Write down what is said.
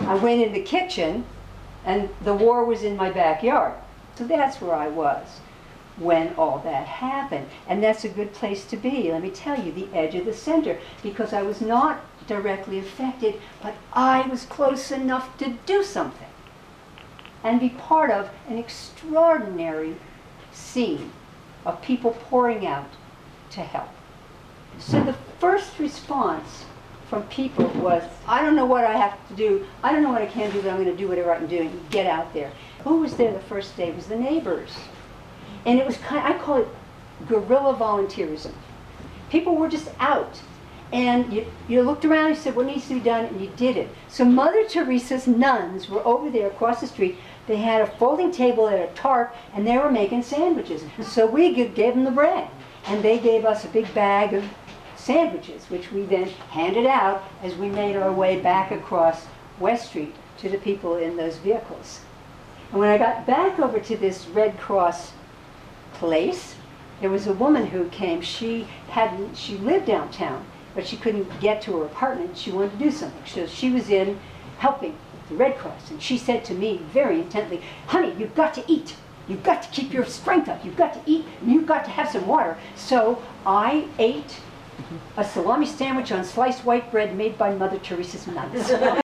I went in the kitchen, and the war was in my backyard. So that's where I was when all that happened. And that's a good place to be, let me tell you, the edge of the center, because I was not directly affected, but I was close enough to do something and be part of an extraordinary scene of people pouring out to help. So the first response from people was, I don't know what I have to do, I don't know what I can do, but I'm going to do whatever I can do and get out there. Who was there the first day? It was the neighbors. And it was I call it guerrilla volunteerism. People were just out. And you looked around and you said, what needs to be done? And you did it. So Mother Teresa's nuns were over there across the street. They had a folding table and a tarp, and they were making sandwiches. So we gave them the bread. And they gave us a big bag of sandwiches, which we then handed out as we made our way back across West Street to the people in those vehicles. And when I got back over to this Red Cross place, there was a woman who came. She lived downtown, but she couldn't get to her apartment. She wanted to do something. So she was in helping the Red Cross. And she said to me very intently, honey, you've got to eat. You've got to keep your strength up. You've got to eat, and you've got to have some water. So I ate a salami sandwich on sliced white bread made by Mother Teresa's nuns.